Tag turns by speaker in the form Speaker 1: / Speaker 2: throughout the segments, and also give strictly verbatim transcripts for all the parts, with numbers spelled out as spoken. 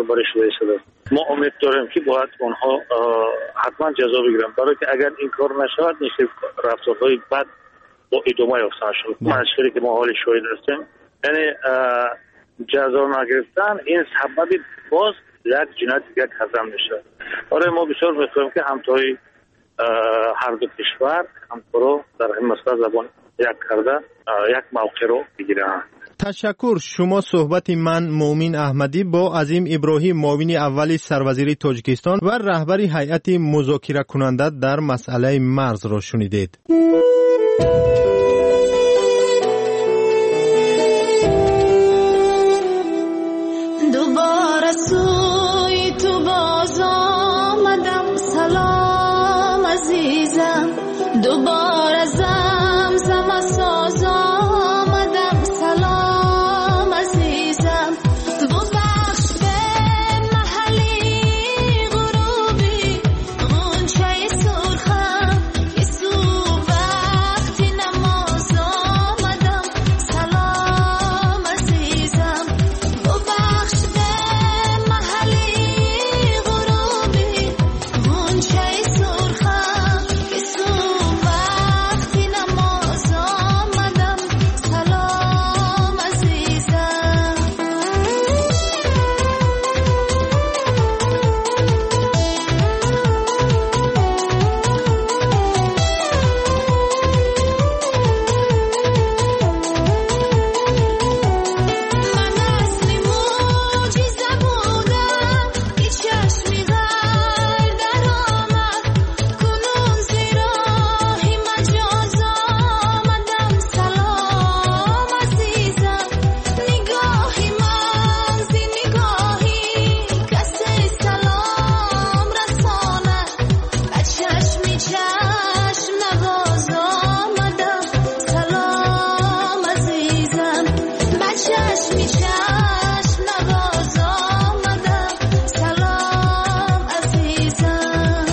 Speaker 1: برش وایساده. ما امید داریم که باید اونها حتما جزا بگیرن، برای که اگر این کار نشود نیست رفتارهای بد با ادامه یافتن شد. مشکلی که ما حال شاهد هستیم، یعنی جزا نگرفتن این سبب باز یک جنایت یک هضم میشه. برای ما بسیار میخواهیم که همتای هر دو کشور همکارا در این مسئله زبان یک کرده یک موقع رو بگیرن.
Speaker 2: تشکر. شما صحبت من مومین احمدی با عظیم ابراهیم، معاون اول سروزیر تاجیکستان و رهبر هیئت مذاکره کننده در مسئله مرز را شنیدید.
Speaker 3: دوباره سوی تو باز آمدم، سلام عزیزم. دوباره زمزم ساز آمدم، سلام عزیزم. ببخش به محلی غروبی غنچه سرخم که صبح وقتی نماز آمدم، سلام عزیزم. ببخش به محلی غروبی غنچه سرخم که صبح وقتی نماز آمدم، سلام عزیزم. من اصلی معجزه بودم که چشمی غر در آمد، کنون زیراهی مجاز آمدم، سلام عزیزم. نگاهی من زی نگاهی کسی سلام رسانه، به چشمی چشم نواز آمدم، سلام عزیزم. به چشمی چشم نواز آمدم، سلام عزیزم.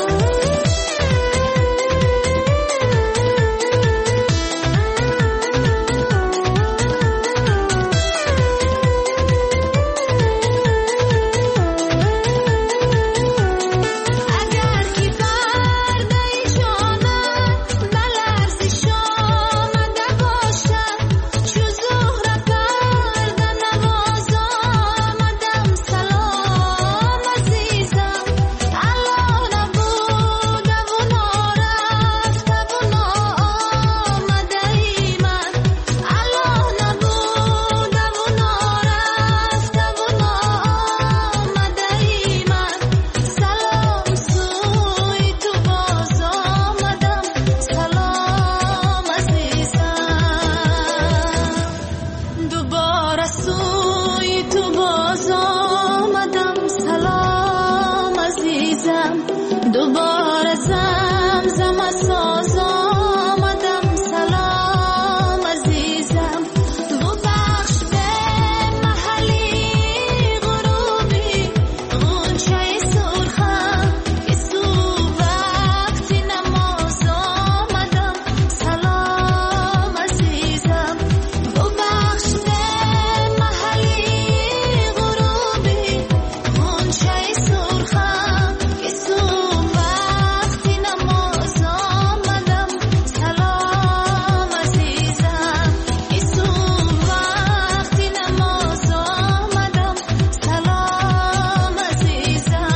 Speaker 3: اگر کی پرده جانم به لرزش آمده باشد، چو زهره پرده نواز آمدم، سلام عزیزم. الا نبوده و نارفته و ناآمده ای من، الا نبوده و نارفته و ناآمده ای من، سلام سوی تو باز آمدم، سلام عزیزم. دوباره سوی تو باز آمدم، سلام عزیزم. دوباره زمزم ساز آمدم، سلام عزیزم. ببخش به محلی غروبی غنچه سرخم که صبح وقتی نماز آمدم، سلام عزیزم. ببخش به محلی غروبی غنچه سرخم که صبح وقتی نماز آمدم، سلام عزیزم. که صبح وقتی نماز آمدم، سلام عزیزم.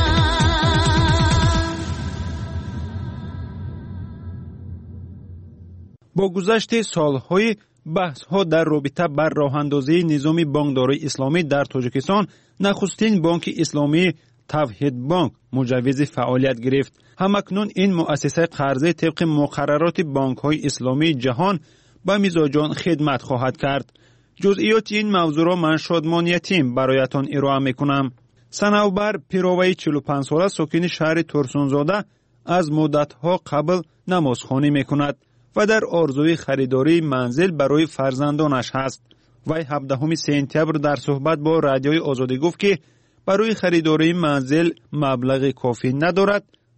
Speaker 4: با گذشت سالهای بحث‌ها در رابطه بر راه‌اندازی نظام بانکداری اسلامی در تاجیکستان، نخستین بانک اسلامی توحید بانک مجوز فعالیت گرفت. همکنون این مؤسسه قرضه طبق مقررات بانک‌های اسلامی جهان به مزاجان خدمت خواهد کرد. جزئیات این موضوع را من شادمان یتیم برایتان ارائه می‌کنم. صنوبر پیروی چهل و پنج ساله ساکن شهر ترسونزاده از مدت‌ها قبل نمازخوانی می‌کند و در آرزوی خریداری منزل برای فرزندانش هست. وی هفدهم سپتامبر در صحبت با رادیوی آزادی گفت که برای خریداری منزل مبلغ کافی ندارد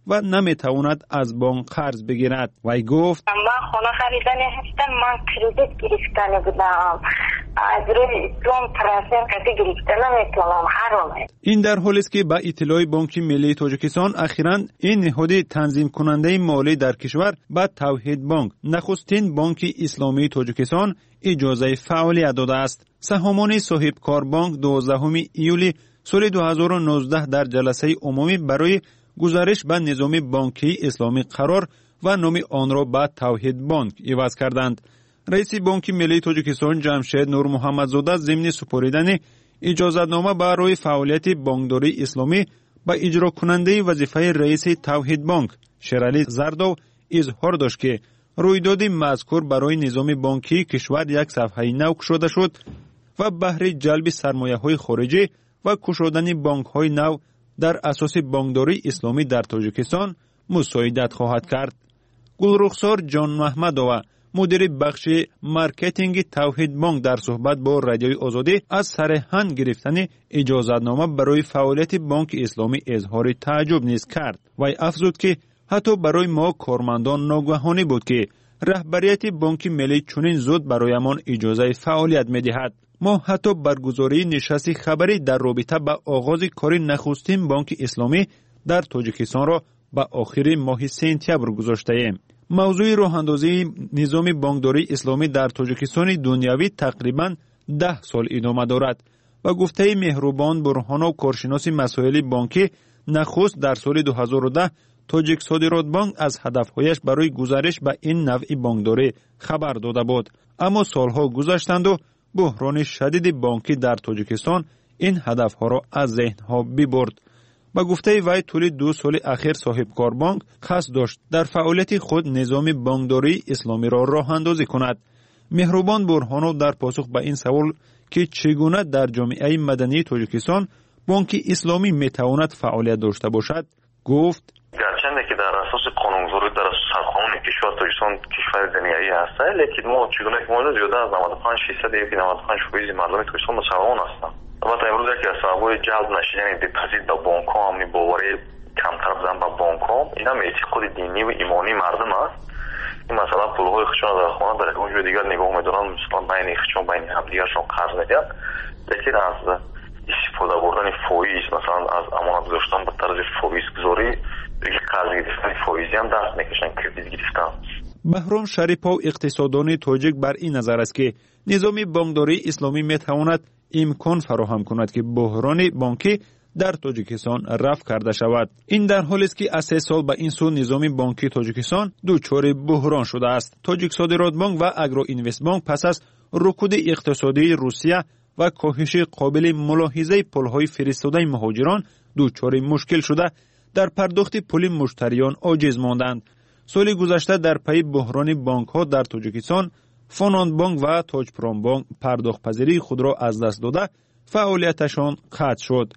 Speaker 4: و نمیتواند از بانک قرض بگیرد. وی گفت
Speaker 5: من خانه خریدن هستم، من کردیت گرفتن بودم، از روی اسلام ترانسفر کسی گرفتن نمیتونم، حرامه.
Speaker 4: این در حالی است که با اطلاع بانک ملی تاجیکستان اخیراً این نهاد تنظیم کننده مالی در کشور با توحید بانک نخستین بانک اسلامی تاجیکستان اجازه فعالیت داده است. سهامان صاحب کار بانک دوازدهم ایولی سال دو هزار و نوزده در جلسه عمومی برای گزارش به نظام بانکی اسلامی قرار و نام آن را به توحید بانک عوض کردند. رئیس بانک ملی تاجیکستان جمشید نور محمدزاده ضمن سپردن اجازتنامه برای فعالیت بانکداری اسلامی با اجرا کننده وظیفه رئیس توحید بانک شیرعلی زردو اظهار داشت که رویداد مذکور برای نظام بانکی کشور یک صفحه نو گشوده شد و بهره جلب سرمایه‌های خارجی و گشودن بانک‌های نو در اساس بانکداری اسلامی در تاجیکستان مساعدت خواهد کرد. گلرخسار جان محمدова مدیر بخش مارکتینگ توحید بانک در صحبت با رادیوی آزادی از سرهنگ گرفتن اجازتنامه برای فعالیت بانک اسلامی اظهار تعجب نیز کرد و افزود که حتی برای ما کارمندان ناگهانی بود که رهبریت بانک ملی چنین زود برایمان اجازه فعالیت می‌دهد. ما حتی برگزاری نشست خبری در رابطه با آغاز کار نخستین بانک اسلامی در تاجیکستان را با آخر ماه سپتامبر گذاشته ایم. موضوع راه‌اندازی نظام بانکداری اسلامی در تاجیکستان دنیوی تقریباً ده سال ادامه دارد و گفته مهربان برهانوف کارشناس مسائل بانکی نخست در سال دو هزار و ده تاجیک صادرات بانک از هدفهایش برای گزارش به این نوع بانکداری خبر داده بود، اما سالها گذشتند و بحران شدید بانکی در تاجیکستان این هدفها را از ذهنها ببرد. با گفته وی طول دو سال اخیر صاحب کار بانک قصد داشت در فعالیت خود نظام بانکداری اسلامی را راه اندازی کند. مهربان برهانوف در پاسخ به این سوال که چگونه در جامعه مدنی تاجیکستان بانک اسلامی میتواند فعالیت داشته باشد گفت
Speaker 6: گرچنده که در اساس قانونگذاری در اساس سرقانون کشور تاجیکستان کشور دنیایی است، لیکن ما چگونه که مورد زیاده از نود و پنج درصد یا نود و پنج فیصد مردم تاجیکستان مسلمان هستند. البته امروز یکی از سبب‌های جلب نشدن دپازیت به بانک‌ها همین باوری کمتر بودن به بانک‌ها این هم اعتقاد دینی و ایمانی مردم است. این مثلا پول‌های خودشون در خانه در یک وجه دیگر نگاه می‌دارن، مثلا بین خودشون بین همدیگرشون قرض میدن، لیکن از استفاده بردن فایز مثلا از امانت گذاشتن به طرز فایز گذاری دیگه قرض گرفتن فایزی هم دست میکشن کردیت گرفتن.
Speaker 4: بهرام شریپا و اقتصاددان تاجیک بر این نظر است که نظام بانکداری اسلامی میتواند امکان فراهم کند که بحران بانکی در تاجیکستان رفع کرده شود. این در حالی است که از سه سال به این سو نظام بانکی تاجیکستان دچار بحران شده است. تاجیک صادرات بانک و اگرو اینوست بانک پس از رکود اقتصادی روسیه و کاهش قابل ملاحظه پول‌های فرستاده مهاجران دچار مشکل شده در پرداخت پول مشتریان عاجز ماندند. سال گذشته در پی بحران بانک‌ها در تاجیکستان فناند بانک و تاج پرام بانک پرداخت پذیری خود را از دست داده فعالیتشان قطع شد.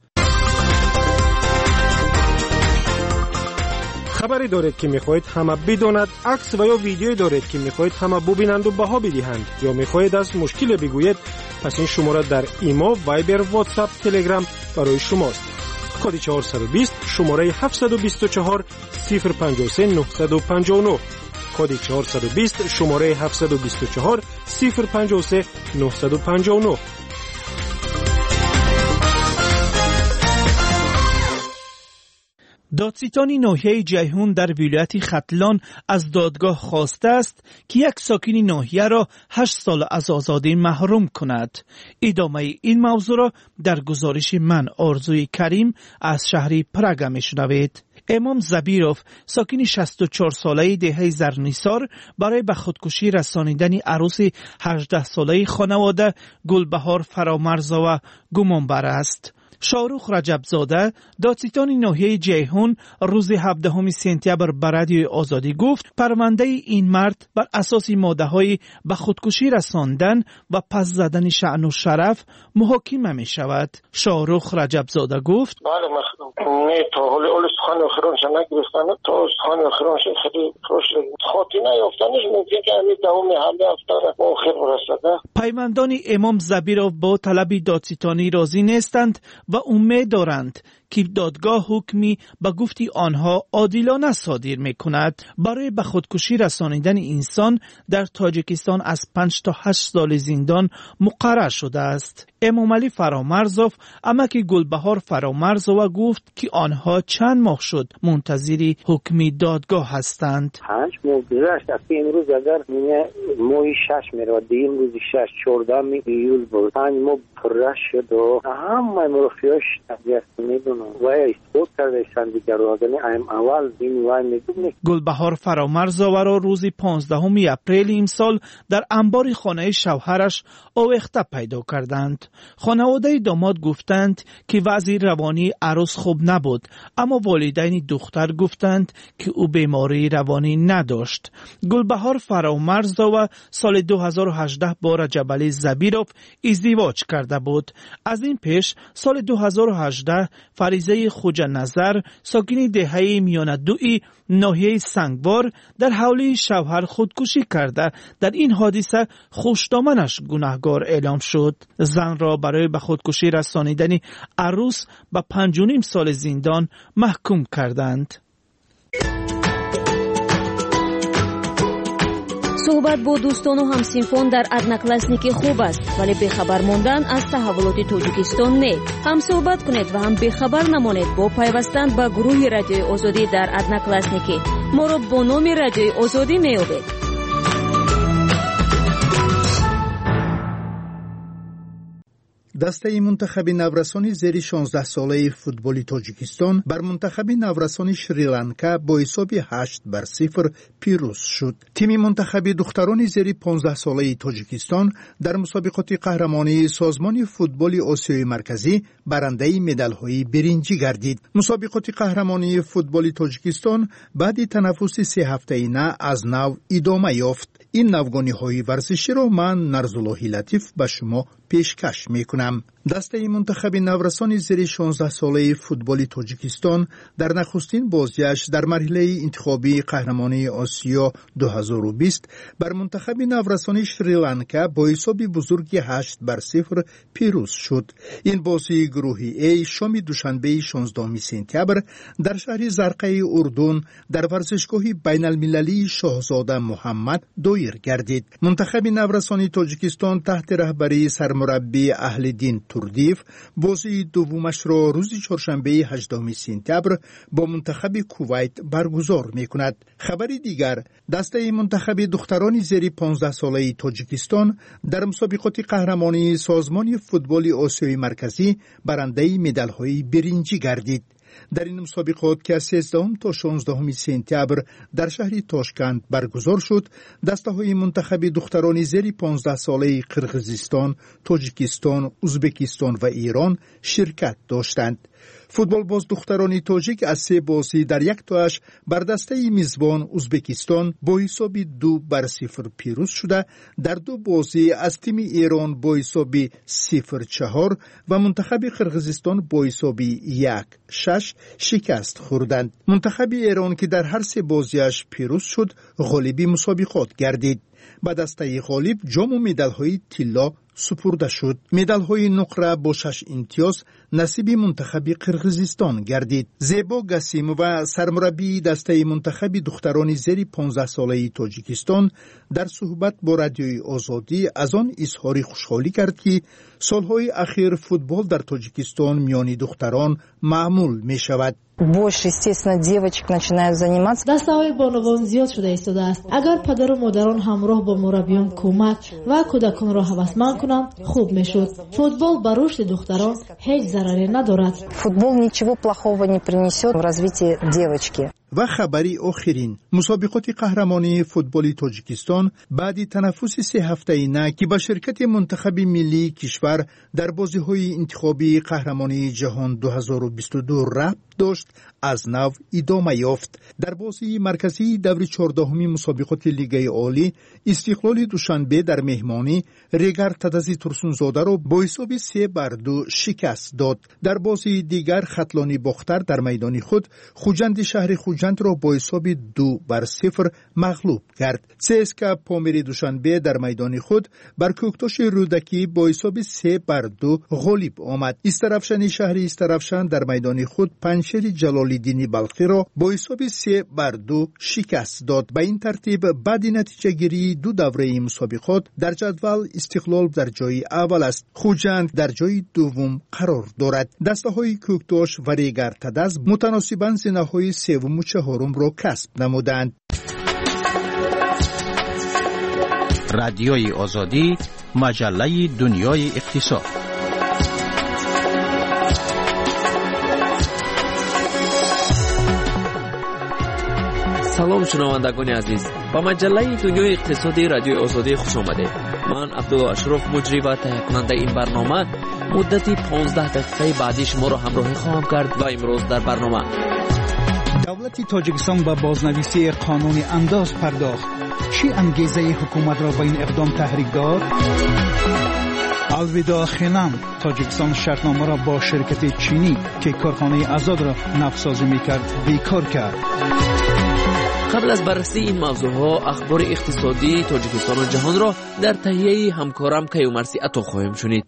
Speaker 7: خبری دارید که میخواهید همه بداند، عکس و یا ویدیویی دارید که میخواهید همه ببینند و بها بدهند، یا میخواهید از مشکل بگویید، پس این شماره در ایما، وایبر، واتساپ، تلگرام برای شماست. کد چهارصد و بیست شماره هفتصد و بیست و چهار صفر پنجاه و سه نهصد و پنجاه و نه. کد چهارصد و بیست شماره هفتصد و بیست و چهار صفر پنجاه و سه نهصد و پنجاه و نه.
Speaker 8: دادستان ناحیه جیهون در ولایت ختلان از دادگاه خواسته است که یک ساکن ناحیه را هشت سال از آزادی محروم کند. ادامه این موضوع را در گزارش من آرزوی کریم از شهر پراگ میشنوید. امام زبیروف ساکن شصت و چهار ساله دهه زرنیسار برای به خودکشی رسانیدن عروس هجده ساله خانواده گلبهار فرامرزا گمانبر است. شاهرخ رجبزاده دادستان ناحیه جیهون روز هفدهم سپتامبر بر رادیو آزادی گفت پرونده این مرد بر اساس ماده‌های به خودکشی رساندن و پس زدن شأن و شرف محاکمه می شود. شاهرخ رجبزاده گفت
Speaker 9: بله نه تا حال اول سخن آخرانش نگرفتن تا سخن آخرانش خیلی خوش خاطینه یافتنش ممکن که همین دوم حمله افتار آخر برسده.
Speaker 8: پیماندان امام زبیروف با طلب دادستانی راضی نیستند و امید دارند که دادگاه حکمی به گفتی آنها عادلانه صادر می‌کند. برای به خودکشی رسانیدن انسان در تاجیکستان از پنج تا هشت سال زندان مقرر شده است. امامعلی فرامرزوف امک گلبهار فرامرزوف گفت که آنها چند ماه شد منتظر حکم دادگاه هستند.
Speaker 10: پنج ماه گذشت. از امروز اگر ماه شش میره دی امروز شش چهارده میلیون بود. پنج ماه پرش شد و همه مرخیاش تبدیل میدونم و استفاده کردن دیگر رو اگر ایم اول این وای میدونم.
Speaker 8: گلبهار فرامرزوف را روز پانزدهم اپریل امسال در انبار خانه شوهرش آویخته پیدا کردند. خانواده داماد گفتند که وضع روانی عروس خوب نبود، اما والدین دختر گفتند که او بیماری روانی نداشت. گلبهار فرامرزوف سال دو هزار و هجده با رجب علی زبیروف ازدواج کرده بود. از این پیش سال دو هزار و هجده فریضه خوجا نظر ساکن دهه میانه دوی ناحیه سنگوار در حوله شوهر خودکشی کرده. در این حادثه خوشدامنش گناهکار اعلام شد. زن را برای به خودکشی رسانیدن عروس به پنج و نیم سال زندان محکوم کردند.
Speaker 11: صحبت با دوستان و همسینفون در ادناکلاسنیکی خوب است، ولی بخبر موندن از تحولات تاجیکستان نه. هم صحبت کنید و هم بخبر نمانید با پیوستن به گروه رادیوی آزادی در ادناکلاسنیکی. ما را با نام رادیوی آزادی میابید.
Speaker 12: دسته منتخب نورسان زیر شانزده ساله فوتبال تاجیکستان بر منتخب نورسان شریلانکا با حساب هشت بر صفر پیروز شد. تیم منتخب دختران زیر پانزده ساله تاجیکستان در مسابقات قهرمانی سازمان فوتبال آسیای مرکزی برنده مدال‌های برنجی گردید. مسابقات قهرمانی فوتبال تاجیکستان بعد تنفس سه هفته‌ای از نو ادامه یافت. این نوگانی‌های ورزشی را من نرزاللهی لطیف به شما پیشکش میکنم. دسته منتخب نورسان زیر شانزده ساله فوتبال تاجیکستان در نخستین بازیش در مرحله انتخابی قهرمانی آسیا دو هزار و بیست بر منتخب نورسان شریلانکا با حساب بزرگی هشت بر صفر پیروز شد. این بازی گروهی ای شام دوشنبه شانزدهم سپتامبر در شهر زرقه اردن در ورزشگاه بین المللی شاهزاده محمد دایر گردید. منتخب نورسان تاجیکستان تحت رهبری سرمربی اهل‌دین توردیف بازی دومش را روز چهارشنبه هجدهم سپتامبر با منتخب کویت برگزار می‌کند. خبری دیگر، دسته منتخب دختران زیر پانزده ساله تاجیکستان در مسابقات قهرمانی سازمان فوتبال آسیای مرکزی برنده مدال‌های برنجی گردید. در این مسابقات که از سیزدهم تا شانزدهم سپتامبر در شهر تاشکند برگزار شد، دسته‌های منتخب دختران زیر پانزده ساله قرقیزستان، تاجیکستان، ازبکستان و ایران شرکت داشتند. فوتبال باز دختران تاجیک از سه بازی در یک تاش بر دسته میزبان ازبکستان با حساب دو بر صفر پیروز شده، در دو بازی از تیم ایران با حساب صفر چهار و منتخب قرقیزستان با حساب یک شش شکست خوردند. منتخب ایران که در هر سه بازیش پیروز شد، غالب مسابقات گردید. به دسته غالب جام و مدال‌های طلا سپرده شد. مدال‌های نقره با شش امتیاز نصیب منتخب قرقیزستان گردید. زیبا گسیم و سرمربی دسته منتخب دختران زیر پانزده ساله تاجیکستان در صحبت با رادیوی آزادی از آن اظهار خوشحالی کرد که سالهای اخیر فوتبال در تاجیکستان میان دختران معمول می شود.
Speaker 13: больше, естественно, девочек начинают заниматься.
Speaker 14: دسته‌های بانوان زیاد شده ایستاده است. اگر پدر و مادران همراه با مربیان کمک و کودکان را هوسمند کنند، خوب میشد. فوتبال بر رشد دختران هیچ ضرری ندارد.
Speaker 13: Футбол ничего плохого не принесет в развитии девочки.
Speaker 12: و خبری آخرین، مسابقات قهرمانی فوتبال تاجیکستان بعد تنفس سه هفته‌ای نه که با شرکت منتخب ملی کشور در بازی‌های انتخابی قهرمانی جهان دو هزار و بیست و دو ربط داشت، از نو ادامه یافت. در بازی مرکزی دور چهاردهمی مسابقات لیگ عالی، استقلال دوشنبه در مهمانی ریگر تدزی ترسونزاده را با حساب سه بر دو شکست داد. در بازی دیگر خطلانی باختر در میدان خود خوجند شهر خوجند خوجند را با حساب دو بر صفر مغلوب کرد. سیسکا پامیری دوشنبه در میدان خود بر کوکتاش رودکی با حساب سه بر دو غالب آمد. استرافشان شهری استرافشان در میدان خود پنشیر جلال‌الدین بلخی را با حساب سه بر دو شکست داد. به این ترتیب بعد نتیجه گیری دو دوره مسابقات در جدول استقلال در جای اول است. خوجند در جای دوم قرار دارد. دسته های کوکتاش و ریگر تدز متناسباً زینه های سوم و چهارم را کسب نمودند.
Speaker 15: رادیوی آزادی، مجله دنیای اقتصاد.
Speaker 16: سلام شنوندگان عزیز، با مجله دنیای اقتصادی رادیوی آزادی خوش آمدید. من عبدالله اشرف مجری و تهیه کننده این برنامه مدتی پانزده دقیقه بعدی شما را همراهی خواهم کرد و امروز در برنامه
Speaker 8: دولت تاجیکستان به بازنویسی قانون انداز پرداخت. چی انگیزه حکومت را به این اقدام تحریک داد؟ الوداع خنم، تاجیکستان شرطنامه را با شرکت چینی که کارخانه آزاد را نفت‌سازی می‌کرد بیکار کرد.
Speaker 16: قبل از بررسی این موضوعها اخبار اقتصادی تاجیکستان و جهان را در تهیه همکارم کیومرسی عطا خواهیم شنید.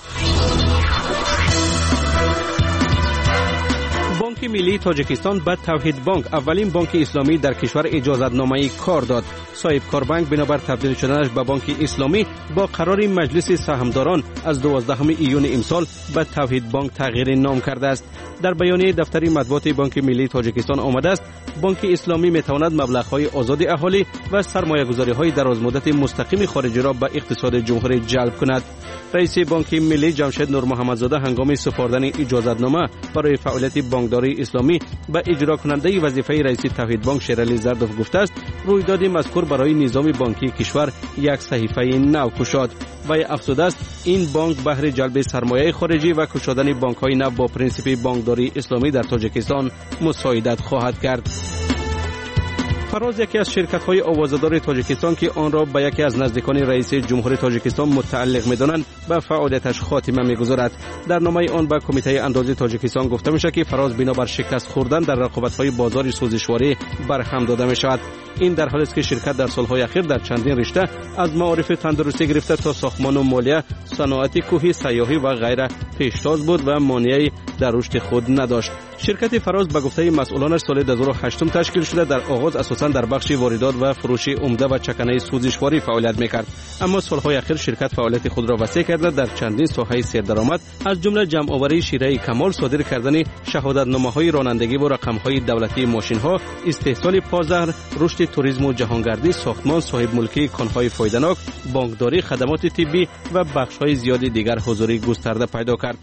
Speaker 17: بانک ملی تاجیکستان به توحید بانک، اولین بانک اسلامی در کشور، اجازتنامه کار داد. صاحب کار بانک بنابر تبدیل شدنش به بانک اسلامی با قرار مجلس سهامداران از دوازدهم ایون امسال به توحید بانک تغییر نام کرده است. در بیانیه دفتر مطبوعات بانک ملی تاجیکستان آمده است بانک اسلامی میتواند مبلغ‌های آزاد اهالی و سرمایه‌گذاری‌های درازمدت مستقیم خارجی را به اقتصاد جمهوری جلب کند. رئیس بانک ملی جمشید نور محمدزاده هنگام سپردن اجازتنامه برای فعالیت بانکداری اسلامی به اجرا کننده وظیفه رئیس توحید بانک شیرعلی زردوف گفته است رویداد مذکور برای نظام بانکی کشور یک صحیفه نو گشاد و افزوده است این بانک بهر جلب سرمایه خارجی و گشادن بانک‌های نو با پرینسیپ بانکداری اسلامی در تاجیکستان مساعدت خواهد کرد. فراز یکی از شرکت‌های آوازه‌دار تاجیکستان که آن را به یکی از نزدیکان رئیس جمهور تاجیکستان متعلق می‌دانند به فعالیتش خاتمه می‌گذارد. در نامه آن به کمیته اندازه تاجیکستان گفته می‌شود که فراز بنابر شکست خوردن در رقابت‌های بازار سوزشواری برهم داده می‌شود. این در حالی است که شرکت در سال‌های اخیر در چندین رشته از معارف تندرستی گرفته تا ساختمان و مالیه، صنعت کوهی، سیاحی و غیره پیشتاز بود و مانعی در رشد خود نداشت. شرکت فراز به گفته مسئولانش سال دو هزار و هشت تشکیل شده در آغاز اساساً در بخش واردات و فروش عمده و چکنه سوزشواری فعالیت می‌کرد، اما سال‌های اخیر شرکت فعالیت خود را وسیع کرده در چندین ساحه سردرآمد از جمله جمع‌آوری شیره کمال، صادر کردن شهادتنامه‌های رانندگی و رقم‌های دولتی ماشین‌ها، استحصال پازهر، رشد توریسم و جهانگردی، ساختمان، صاحب ملکی کان‌های فایده‌ناک، بانکداری، خدمات طبی و بخش‌های زیادی دیگر حضوری گسترده پیدا کرد.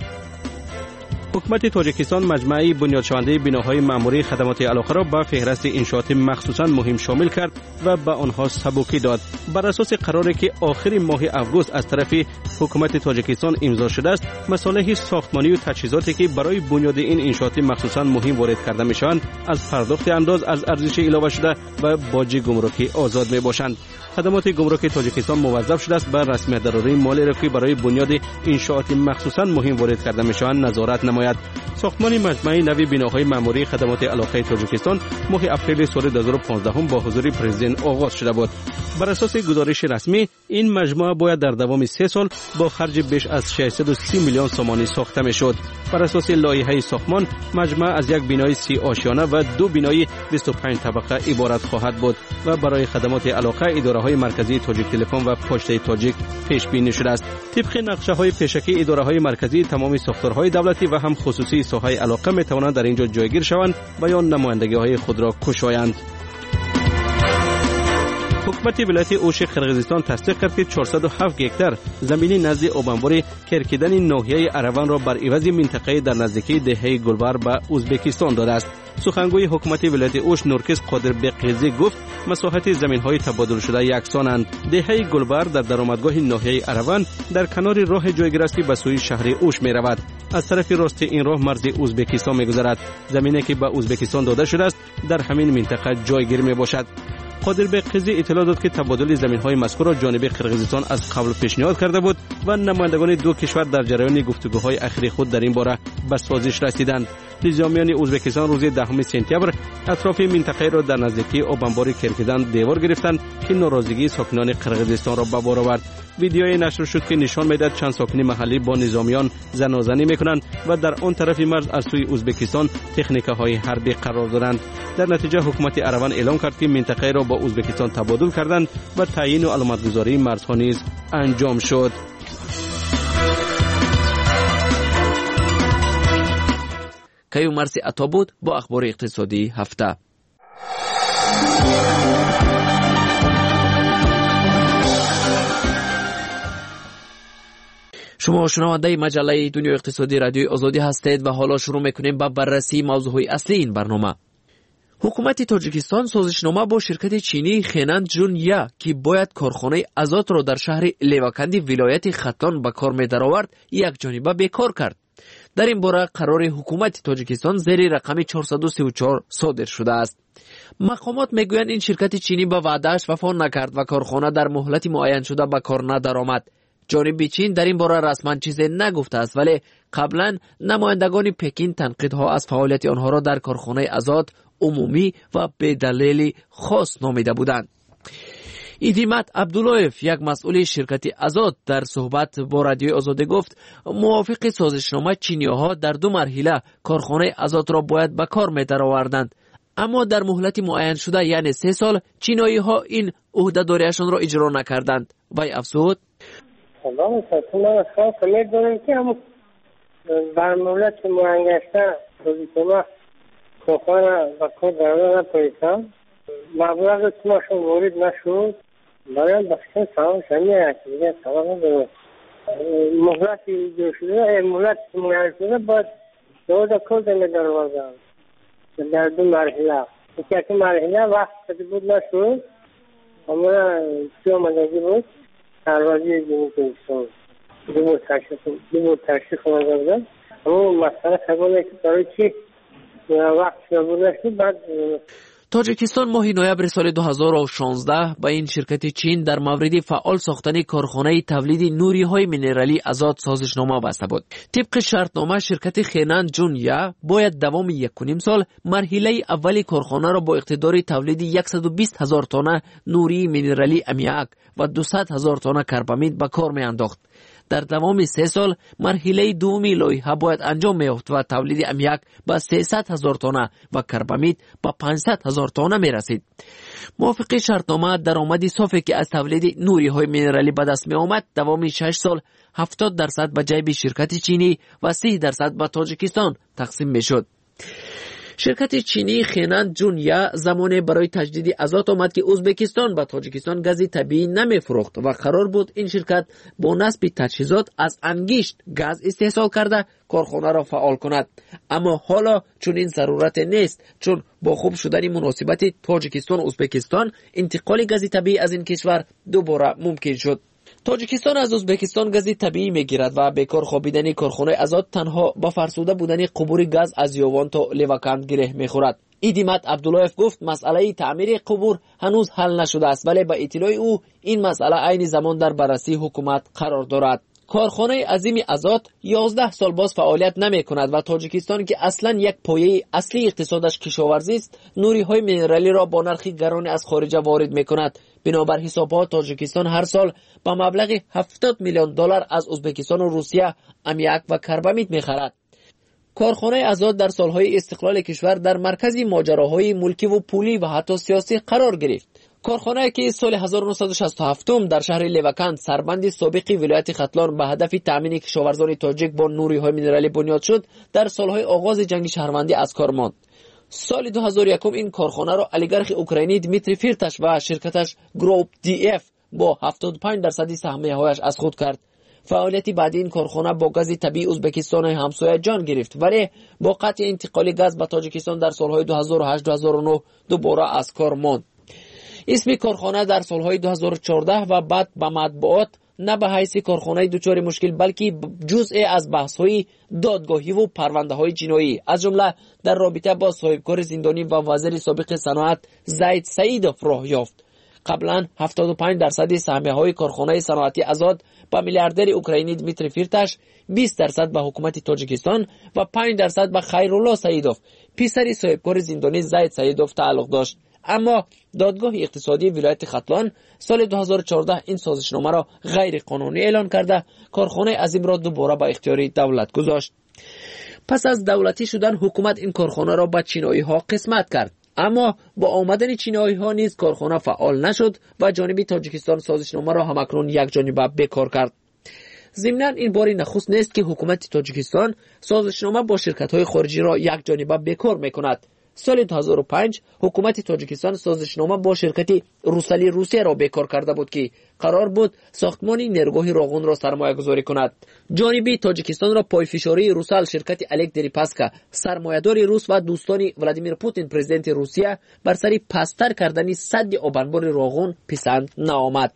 Speaker 17: حکومت تاجیکستان مجموعه بنیاد شونده بناهای معموری خدمات علاقه را به فهرست انشاءات مخصوصاً مهم شامل کرد و به آنها سبوکی داد. بر اساس قراری که آخر ماه اوگوست از طرف حکومت تاجیکستان امضا شده است، مصالح ساختمانی و تجهیزاتی که برای بنیاد این انشاءات مخصوصاً مهم وارد کرده میشوند از پرداخت انداز از ارزش علاوه شده و باج گمرکی آزاد می باشند. خدمات گمرک تاجیکستان موظف شده است بر رسمیت دارایی مالی را که برای بنیاد انشاءات مخصوصاً مهم وارد کرده میشوند نظارت نماید. ساختمان مجموعه نوی بناهای معموری خدمات علاقه تاجیکستان ماه اپریل سال دو هزار و پانزده با حضور پرزیدنت آغاز شده بود. بر اساس گزارش رسمی این مجموعه باید در دوام سه سال با خرج بیش از ششصد و سی میلیون سومانی ساخته میشد. بر اساس لایحه ساختمان مجموعه از یک بنای سی آشیانه و دو بنای بیست و پنج طبقه عبارت خواهد بود و برای خدمات علاقه اداره‌های مرکزی تاجیک تلفن و پشت تاجیک پیش بینی شده است. طبق نقشه‌های پیشکی اداره‌های مرکزی تمام ساختارهای دولتی و هم خصوصی ساحه علاقه می‌توانند در اینجا جایگیر شوند و یا نمایندگی‌های خود را کشایند. حکومت ولایت اوش قرقیزستان تصدیق کرد که چهارصد و هفت گکتار زمین نزد آبانبار کرکیدن ناحیه اروان را بر عوض منطقه در نزدیکی دهه گلبر به ازبکستان داده است. سخنگوی حکومت ولایت اوش نورکس قادر بقیزی گفت مساحت زمین‌های تبادل شده یکسانند. دهه گلبر در درآمدگاه ناحیه اروان در کنار راه جایگیر است که به سوی شهر اوش می‌رود. از طرف راست این راه مرز ازبکستان می‌گذرد. زمینی که به ازبکستان داده شده است در همین منطقه جایگیر می‌باشد. قادر به قضیه اطلاع داد که تبادل زمین‌های مذکور را جانب قرقیزستان از قبل پیشنهاد کرده بود و نمایندگان دو کشور در جریان گفتگوهای اخیر خود در این باره به سازش رسیدند. نظامیان ازبکستان روز دهم سپتامبر اطراف منطقه را در نزدیکی آبانبار کرکدن دیوار گرفتند که ناراضگی ساکنان قرقیزستان را به بار آورد. ویدیوی نشر شد که نشان می‌دهد چند ساکن محلی با نظامیان زنازنی می‌کنند و در آن طرف مرز از سوی ازبکستان تکنیک‌های حربی قرار دارند. در نتیجه حکومت اروان اعلام کرد که منطقه را با ازبکستان تبادل کردند و تعیین و علامتگذاری مرزها نیز انجام شد.
Speaker 16: کیو مرسی عطا بود با اخبار اقتصادی هفته. شما شنونده مجله دنیا اقتصادی رادیوی آزادی هستید و حالا شروع میکنیم با بررسی موضوعهای اصلی این برنامه. حکومت تاجیکستان سازشنامه با شرکت چینی خینان جونیا که باید کارخانه ازات را در شهر لیواکندی ولایت ختلان به کار می درآورد یک جانبه بیکار کرد. در این باره قرار حکومت تاجیکستان زیر رقم چهارصد و سی و چهار صادر شده است. مقامات میگویند این شرکت چینی با وعده‌اش وفا نکرد و کارخانه در مهلت معین شده به کار ندرآمد. جانب چین در این باره رسما چیزی نگفته است، ولی قبلا نمایندگان پکین تنقیدها از فعالیت آنها را در کارخانه ازات عمومی و به دلیل خاص نامیده بودند. ایدیمت عبداللهیف یک مسئول شرکت ازات در صحبت با رادیوی آزادی گفت موافق سازشنامه چینی‌ها در دو مرحله کارخانه ازات را باید به کار می درآوردند، اما در مهلت معین شده یعنی سه سال چینی‌ها این عهده‌داریشان را اجرا نکردند. وی افزود
Speaker 18: سلام سلام خواهد کنید داریم که همون بر مهلت معین گشته سازشنامه کارخانه و کار درآوردن پایستان مبلغ سماشون وارد نشد. باید بخشن سلام شمیه که دیگه سلام نداره مهلت ایجا شده مهلت معین شده باید دو دا کل دنگه در وردن در دو مرحله یکی اکی مرحله وقت کتی بود نشد همونه سی آمدگی بود سروازی جنوب کنستان دو بود ترشیخ آمده بودن همون مسئله خباله که برای چی وقت شده بود نشد. بعد
Speaker 16: تاجیکستان ماه نوامبر سال دو هزار و شانزده با این شرکت چین در مورد فعال ساختن کارخانه تولید نوری‌های مینرالی ازات سازشنامه بسته بود. طبق شرطنامه شرکت خینان جونیا باید دوام یک و نیم سال مرحله اول کارخانه را با اقتدار تولید صد و بیست هزار تانه نوری مینرالی امیاک و دویست هزار تانه کربامید به کار می‌انداخت. در دوام سه سال مرحله دومی لایحه باید انجام می‌یافت و تولید امیاک به سیصد هزار تانه و کربامید به پانصد هزار تانه می‌رسید. موافق شرطنامه درآمدی صافی که از تولید نوری‌های مینرالی به دست می‌آمد دوام شش سال هفتاد درصد به جیب شرکت چینی و سی درصد به تاجیکستان تقسیم می‌شد. شرکت چینی خینان جونیا زمانی برای تجدید ازات آمد که ازبکستان به تاجیکستان گاز طبیعی نمی‌فروخت و قرار بود این شرکت با نصب تجهیزات از انگشت گاز استحصال کرده کارخانه را فعال کند. اما حالا چون این ضرورت نیست، چون با خوب شدن مناسبت تاجیکستان و ازبکستان انتقال گاز طبیعی از این کشور دوباره ممکن شد. تاجیکستان از ازبکستان گاز طبیعی میگیرد و بیکار خوابیدن کارخانه ازات تنها با فرسوده بودن قبور گاز از یوان تا لیواکند گره میخورد. ایدیمت عبداللهیف گفت مسئله تعمیر قبور هنوز حل نشده است، ولی با اطلاع او این مسئله عین زمان در بررسی حکومت قرار دارد. کارخانه عظیم ازات یازده سال باز فعالیت نمی کند و تاجیکستان که اصلا یک پایه اصلی اقتصادش کشاورزی است نوری های مینرالی را با نرخ گران از خارج وارد می کند. بنابر حسابات تاجیکستان هر سال با مبلغ هفتاد میلیون دلار از ازبکستان و روسیه امیاک و کربامید می خرد. کارخانه ازات در سالهای استقلال کشور در مرکز ماجراهای ملکی و پولی و حتی سیاسی قرار گرفت. کارخانه که سال هزار و نهصد و شصت و هفت در شهر لیواکند سربند سابق ولایت ختلان به هدف تامین کشاورزان تاجیک با نوری‌های مینرالی بنیاد شد در سالهای آغاز جنگ شهروندی از کار ماند. سال دو هزار و یک این کارخانه را اولیگارخ اوکراینی دمیتری فیرتاش و شرکتش گروپ دی اف با هفتاد و پنج درصد سهمیه‌هایش از خود کرد. فعالیت بعدی این کارخانه با گاز طبیعی ازبکستان همسایه جان گرفت، ولی با قطع انتقال گاز به تاجیکستان در سالهای دو هزار و هشت دو هزار و نه دوباره از کار ماند. اسم کارخانه در سالهای دو هزار و چهارده و بعد به مطبوعات نه به حیث کارخانه دچار مشکل بلکه جزء از بحث‌های دادگاهی و پرونده‌های جنایی از جمله در رابطه با صاحبکار زندانی و وزیر سابق صنعت زید سعیدوف راه یافت. قبلا هفتاد و پنج درصد سهمیه‌های کارخانه صنعتی آزاد به میلیاردر اوکراینی دمیتری فیرتاش، بیست درصد به حکومت تاجیکستان و پنج درصد به خیرالله سعیدوف پسر صاحبکار زندانی زید سعیدوف تعلق داشت. اما دادگاه اقتصادی ولایت ختلان سال دو هزار و چهارده این سازشنامه را غیر قانونی اعلان کرده کارخانه عظیم را دوباره به اختیار دولت گذاشت. پس از دولتی شدن حکومت این کارخانه را به چینایی ها قسمت کرد، اما با آمدن چینایی ها نیز کارخانه فعال نشد و جانب تاجیکستان سازشنامه را همکنون یک جانبه بکار کرد. ضمناً این باری نخست نیست که حکومت تاجیکستان سازشنامه با شرکت های خارجی را یک جانبه بکار میکند. سال دو هزار و پنج حکومت تاجیکستان سازشنامه با شرکت روسلی روسیه را بکار کرده بود که قرار بود ساختمان نیروگاه راغون را سرمایه گذاری کند. جانب تاجیکستان را پای فشاری روسل شرکت الک دریپاسکا سرمایه‌دار روس و دوستان ولادیمیر پوتین پرزیدنت روسیه بر سر پستر کردن سد آبانبار راغون پسند نآمد.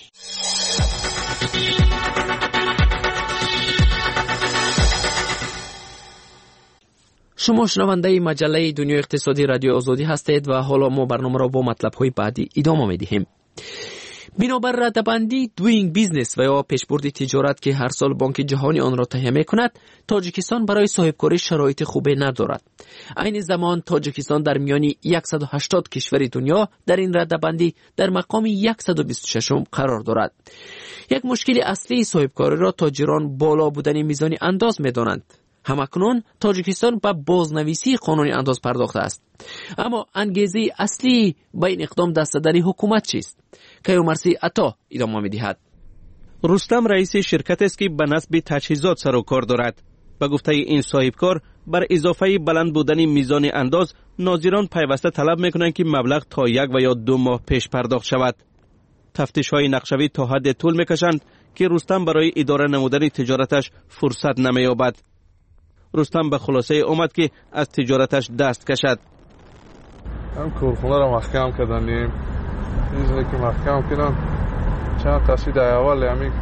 Speaker 16: شما شنونده مجله دنیای اقتصادی رادیو آزادی هستید و حالا ما برنامه را با مطلب‌های بعدی ادامه می‌دهیم. بنابر رده‌بندی دوینگ بیزنس و یا پیشبرد تجارت که هر سال بانک جهانی آن را تهیه می‌کند، تاجیکستان برای صاحبکاری شرایط خوبی ندارد. عین زمان تاجیکستان در میان صد و هشتاد کشور دنیا در این رده‌بندی در مقام صد و بیست و شش قرار دارد. یک مشکل اصلی صاحبکاری را تاجران بالا بودن میزان انداز می‌دانند. همکنون تاجیکستان به بازنویسی قانون انداز پرداخته است. اما انگیزه اصلی به این اقدام دسته‌داری حکومت چیست؟ کیومرثی عطا ادامه می‌دهد.
Speaker 17: رستم رئیس شرکت است که به نصب تجهیزات سر و کار دارد. به گفته این صاحبکار بر اضافه بلند بودن میزان انداز ناظران پیوسته طلب می‌کنند که مبلغ تا یک و یا دو ماه پیش پرداخت شود. تفتیش‌های نقشه‌ای تا حد طول می‌کشند که رستم برای اداره نمودن تجارتش فرصت نمی‌یابد. رستم به خلاصه اومد که از تجارتش دست کشد.
Speaker 19: هم کارخانه را محکم کردیم. اینجوری که محکم کردن چند تصویر در اول همین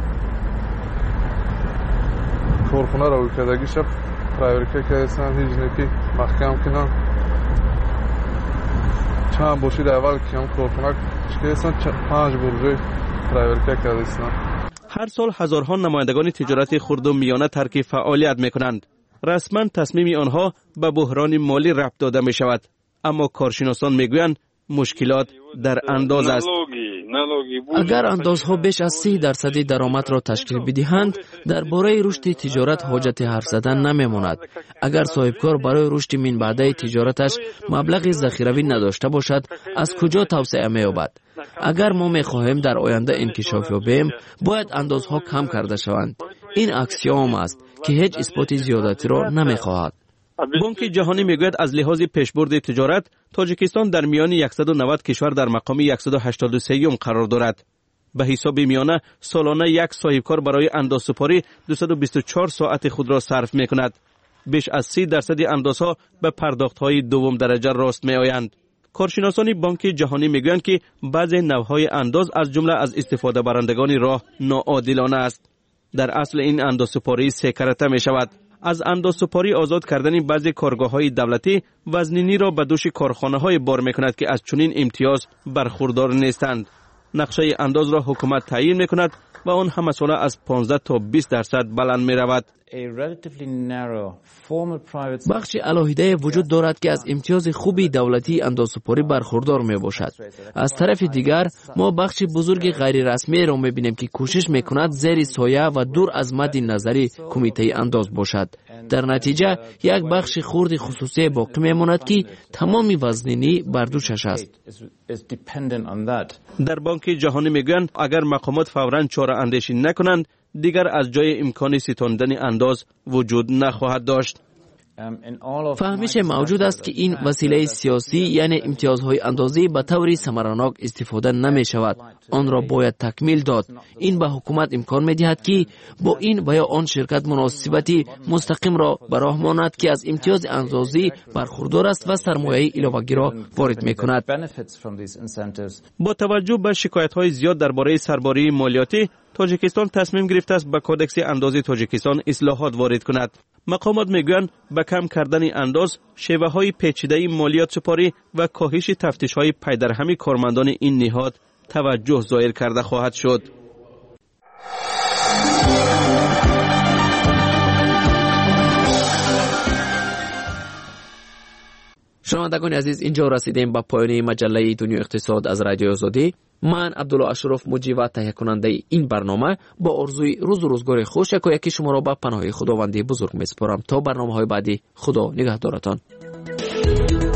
Speaker 19: کارخانه را کردگی شب پرایورکه کردن اینجوری که محکم کردن چند باشی در اول که هم کارخانه کردن پنج برجه پرایورکه کردن.
Speaker 17: هر سال هزارها نمایندگان تجارت خرد و میانه ترک فعالیت میکنند. رسما تصمیم آنها به بحران مالی ربط داده می شود، اما کارشناسان می گویند مشکلات در انداز است.
Speaker 16: اگر اندازها بیش از سی درصد درآمد را تشکیل بدهند، درباره رشد تجارت حاجت حرف زدن نمیماند. اگر صاحبکار برای رشد من بعده تجارتش مبلغ ذخیروی نداشته باشد، از کجا توسعه می‌یابد؟ اگر ما می‌خواهیم در آینده انکشاف یابیم، باید اندازها کم کرده شوند. این اکسیوم است که هیچ اثبات زیادتی را نمی‌خواهد.
Speaker 17: بانک جهانی میگوید از لحاظ پیشبرد تجارت تاجیکستان در میان صد و نود کشور در مقام صد و هشتاد و سه قرار دارد. به حساب میانه سالانه یک صاحبکار برای اندازسپاری دویست و بیست و چهار ساعت خود را صرف میکند. بیش از سی درصد اندازها به پرداخت‌های دوم درجه راست میآیند. کارشناسان بانک جهانی میگویند که بعضی نوع‌های انداز از جمله از استفاده برندگان راه ناعادلانه است. در اصل این اندازسپاری سه کرته می شود. از اندازسپاری آزاد کردن بعضی کارگاه‌های دولتی وزنینی را به دوش کارخانه‌های بار می‌کند که از چنین امتیاز برخوردار نیستند. نقشه انداز را حکومت تعیین می‌کند و آن هم مسئله از پانزده تا بیست درصد بلند می‌رود.
Speaker 16: بخش علاهیده وجود دارد که از امتیاز خوبی دولتی اندازسپاری برخوردار می باشد. از طرف دیگر ما بخش بزرگ غیر رسمی را می بینیم که کوشش می کند زیر سایه و دور از مد نظری کمیته انداز باشد. در نتیجه یک بخش خرد خصوصی باقی می ماند که تمام وزنینی بر دوشش است.
Speaker 17: در بانک جهانی می گویند اگر مقامات فوراً چاره اندیشی نکنند دیگر از جای امکان ستاندن انداز وجود نخواهد داشت.
Speaker 16: فهمش موجود است که این وسیله سیاسی یعنی امتیازهای اندازی به طور ثمرناک استفاده نمی شود. آن را باید تکمیل داد. این به حکومت امکان می دهد که با این و یا آن شرکت مناسبتی مستقیم را به راه ماند که از امتیاز اندازی برخوردار است و سرمایه علاوه‌ای را وارد می کند.
Speaker 17: با توجه به شکایت‌های زیاد درباره سرباری مالیاتی، تاجیکستان تصمیم گرفته است به کودکس اندازی تاجیکستان اصلاحات وارد کند. مقامات میگویند به کم کردن انداز، شیوه‌های پیچیده مالیات سپاری و کاهش تفتیش‌های پیدرهمی کارمندان این نهاد توجه ظاهر کرده خواهد شد.
Speaker 16: شنوندگان عزیز، اینجا رسیدیم به پایان مجله دنیا اقتصاد از رادیو آزادی. من عبدالله اشرف مجری و تهیه کننده این برنامه با آرزوی روز و روزگار خوش یکی شما را به پناه خداوند بزرگ میسپارم. تا برنامه‌های بعدی، خدا نگهدارتان.